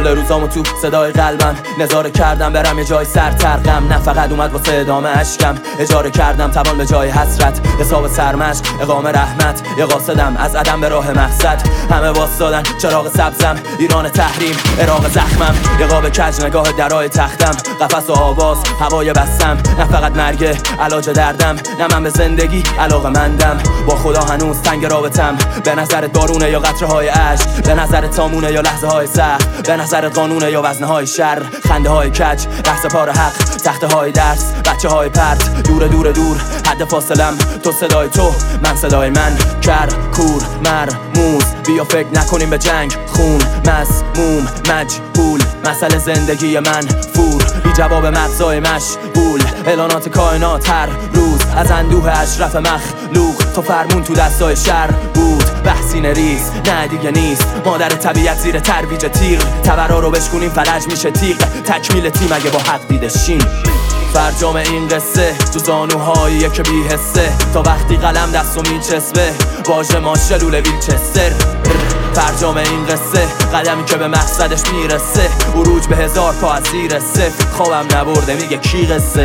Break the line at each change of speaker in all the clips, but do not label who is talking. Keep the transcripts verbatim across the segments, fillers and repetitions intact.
کل روزامو تو صدای قلبم نظاره کردم برم یه جای سر ترقم، نه فقط اومد واسه ادامه اشکم، اجاره کردم توان به جای حسرت، حساب سرمشق اقامه رحمت، یه قاصدم از عدم به راه مقصد، همه واسدادن چراغ سبزم، ایران تحریم عراق زخمم، یه قاب کج نگاه درای تختم، قفس و آواز هوای بستم، نه فقط مرگ علاج دردم، نه من به زندگی علاقه مندم، با خدا هنوز تنگ رابطم، به نظرت بارونه یا قطره های عشق، به نظرت تامونه یا لحظه های سخت، به نظرت قانونه یا وزنه های شر، خنده های کج لحظه پار حق، تخته های درس بچه های پرت، دور دور دور حد فاصلم، تو صدای تو من صدای من، کر کور مرموز بیا فکر نکنیم به جنگ، خون مسموم مجهول مسئله زندگی من، فور بی جواب مغزای مشغول، اعلانات کائنات هر روز از اندوه اشرف مخلوق، تو فرمون تو دستای شر بود، بحثی نریز نه دیگه نیست، مادر طبیعت زیر ترویج تیر، تبرا رو بشکنیم فلج میشه تیغ، تکمیل تیم اگه با حق دیده شین، فرجام این قصه تو زانوهاییه که بی حسه، تا وقتی قلم دستو میچسبه باشه ما شلول ویلچستر، فرجام این قصه قدمی که به مقصدش میرسه، عروج به هزار پا از زیر صفر، خوابم نبرده میگه کی قصه،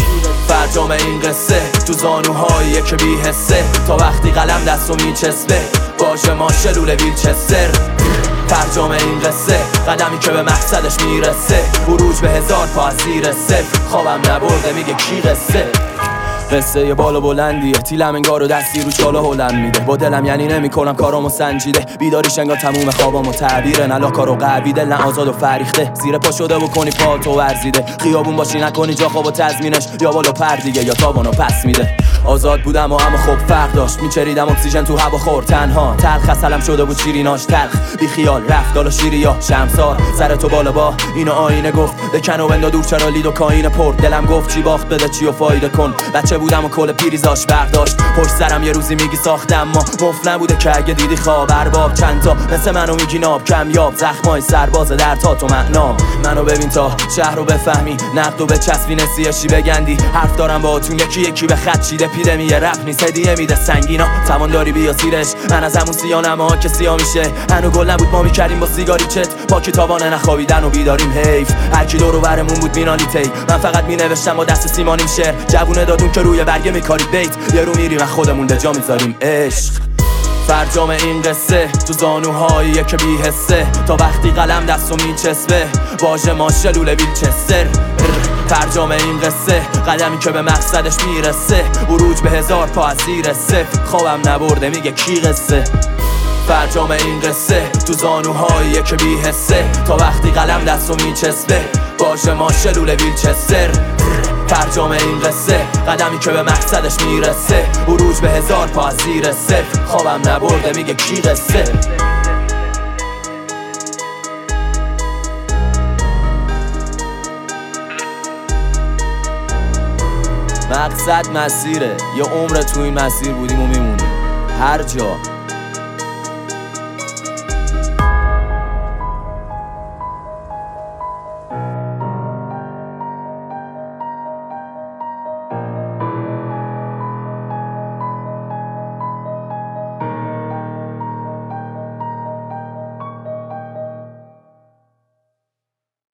فرجام این قصه تو زانوهاییه که بی حسه، تا وقتی قلم دستو میچسبه باشه ما شلول ویلچستر، فرجام این قصه قدمی که به مقصدش میرسه، عروج به هزار پا از زیر صفر، خوابم نبرده میگه کی قصه، قصه یه بالا بلندیه، تیلم انگار و دستی رو چاله هلند میده، با دلم یعنی نمی کنم کارامو سنجیده، بیداریش انگار تموم خوابامو تعبیره، نه لاکار و قوی دل نه آزاد و فریخته، زیر پا شده بکنی پاتو ورزیده، خیابون باشی نکنی جا خواب و تضمینش، یا بالا پر دیگه یا تاوانو پس میده، آزاد بودم و اما خب فرق داشت، میچریدم اکسیژن تو هوا خور تنها، تلخ خسلم شده بود شیریناش تلخ، بی خیال رفت دالا شیری یا شمسار، سر تو بالا با اینو آینه گفت بکن و بندا دور چرا لید و کاین پر، دلم گفت چی باخت بده چی و فایده کن، بچه بودم و کل پیریزاش برداشت، پشت سرم یه روزی میگی ساختم ما، مفت نبوده که اگه دیدی خواب ارباب، چند تا مثل منو میگی ناب کمیاب، زخمای سرباز در تا تو معنام، منو ببین تا شهر رو بفهمی، نقد و به چسبی نسیشی بگندی، حرف دارم باهاتون یکی یکی به خط چیده پیده میه، رپ نیست هدیه میده سنگینا، توان داری بیا سیرش، من از همون سیانم ها که سیاه میشه، هنو گل نبود ما میکردیم با سیگاری چت، پاکی تاوانه نخوابیدن و بیداریم حیف، هر کی دور و برمون بود مینالی تی، من فقط مینوشتم با دست سیمانیم شعر، جوونه دادون که روی برگه میکارید بیت، یه رو میریم و خودمون به جا میذاریم عشق، فرجام این قصه تو زانوهاییه که بی حسه، تا وقتی قلم دستو میچسبه باشه ما شلول ویلچستر، فرجام این قصه قدمی که به مقصدش میرسه، عروج به هزار پا از زیر صفر، خوابم نبرده میگه کی قصه، فرجام این قصه تو زانوهاییه که بی حسه، تا وقتی قلم دستو میچسبه باشه ما شلول ویلچستر، فرجام این قصه قدمی که به مقصدش میرسه، عروج به هزار پا از زیر صفر، خوابم نبرده میگه کی قصه. مقصد مسیره، یه عمر تو این مسیر بودیم و میمونیم، هر جا